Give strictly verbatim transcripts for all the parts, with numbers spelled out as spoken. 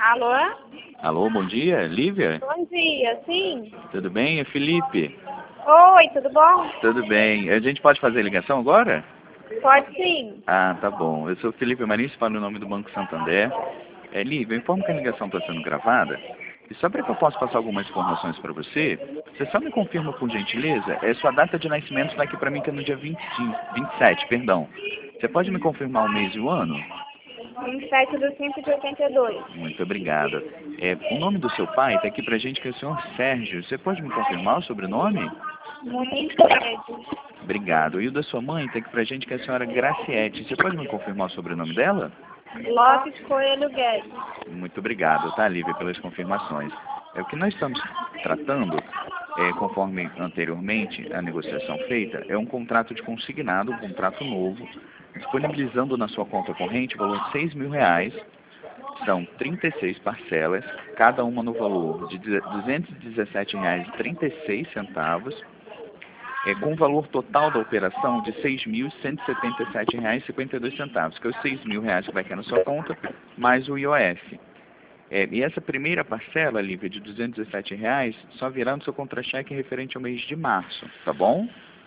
Alô? Alô, bom dia, Lívia? Bom dia, sim? Tudo bem? É Felipe. Oi, tudo bom? Tudo bem. A gente pode fazer a ligação agora? Pode sim. Ah, tá bom. Eu sou o Felipe Marins, falo no nome do Banco Santander. É, Lívia, eu informo que a ligação está sendo gravada. E só para que eu possa passar algumas informações para você, você só me confirma, por gentileza, é sua data de nascimento está aqui para mim, que é no dia vinte e cinco, vinte e sete, perdão. Você pode me confirmar o mês e o ano? vinte e sete de cinco de oitenta e dois. Muito obrigado. É, o nome do seu pai está aqui para a gente, que é o senhor Sérgio. Você pode me confirmar o sobrenome? Muito prédio. Obrigado. E o da sua mãe está aqui para a gente, que é a senhora Graciete. Você pode me confirmar o sobrenome dela? Lopes Coelho Guedes. Muito obrigado, tá, Lívia, pelas confirmações. É o que nós estamos tratando, é, conforme anteriormente a negociação feita, é um contrato de consignado, um contrato novo, disponibilizando na sua conta corrente o valor de seis mil reais. São trinta e seis parcelas, cada uma no valor de duzentos e dezessete reais e trinta e seis centavos, é, com o valor total da operação de seis mil cento e setenta e sete reais e cinquenta e dois centavos, que é os seis mil reais que vai cair na sua conta, mais o I O F. É, e essa primeira parcela, Lívia, de duzentos e dezessete reais, só virá no seu contra-cheque referente ao mês de março, tá bom?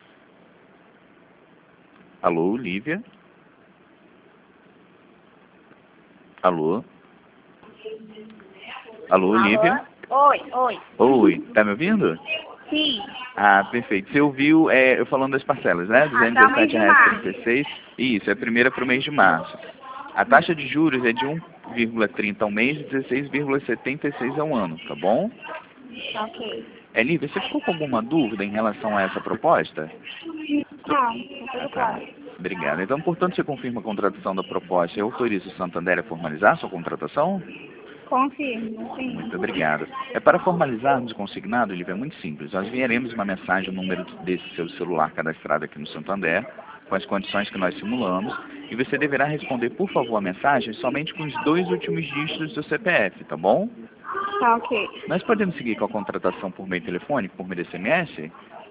Alô, Lívia? Alô? Alô, Lívia? Oi, oi. Oi, tá me ouvindo? Sim. Ah, perfeito. Você ouviu é, eu falando das parcelas, né? Até o mês de duzentos e dezessete reais e trinta e seis. Isso, é a primeira para o mês de março. A taxa de juros é de um vírgula trinta ao mês e dezesseis vírgula setenta e seis ao ano, tá bom? Ok. É, Lívia, você ficou com alguma dúvida em relação a essa proposta? Não, tá tudo claro. Obrigado. Então, portanto, você confirma a contratação da proposta e autoriza o Santander a formalizar a sua contratação? Confirmo, sim. Muito obrigado. É para formalizarmos o consignado, Lívia, é muito simples. Nós enviaremos uma mensagem, o número desse seu celular cadastrado aqui no Santander, com as condições que nós simulamos, e você deverá responder, por favor, a mensagem somente com os dois últimos dígitos do C P F, tá bom? Tá ok. Nós podemos seguir com a contratação por meio telefônico, por meio de S M S?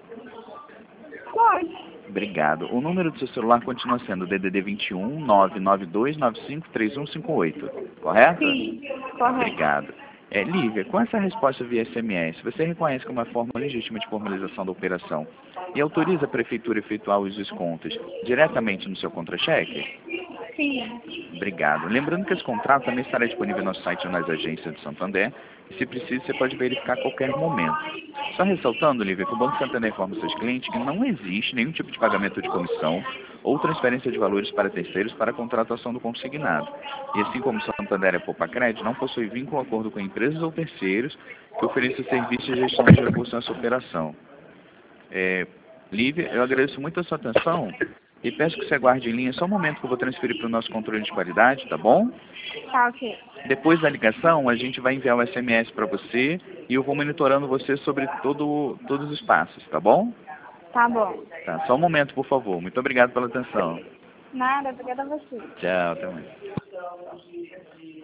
Pode. Obrigado. O número do seu celular continua sendo D D D vinte e um, nove nove dois nove cinco três um cinco oito, correto? Sim, correto. Obrigado. É, Lívia, com essa resposta via S M S, você reconhece como uma forma legítima de formalização da operação e autoriza a Prefeitura a efetuar os descontos diretamente no seu contra-cheque? Sim. Obrigado. Lembrando que esse contrato também estará disponível no site ou nas agências de Santander, e se preciso, você pode verificar a qualquer momento. Só ressaltando, Lívia, que o Banco Santander informa aos seus clientes que não existe nenhum tipo de pagamento de comissão ou transferência de valores para terceiros para a contratação do consignado. E assim como o Santander é Poupa Crédito, não possui vínculo ou acordo com empresas ou terceiros que ofereçam serviços de gestão de recursos nessa operação. É, Lívia, eu agradeço muito a sua atenção e peço que você aguarde em linha só um momento que eu vou transferir para o nosso controle de qualidade, tá bom? Tá ok. Depois da ligação, a gente vai enviar o S M S para você e eu vou monitorando você sobre todo, todos os passos, tá bom? Tá bom. Tá, só um momento, por favor. Muito obrigado pela atenção. Nada, obrigada a você. Tchau, até mais.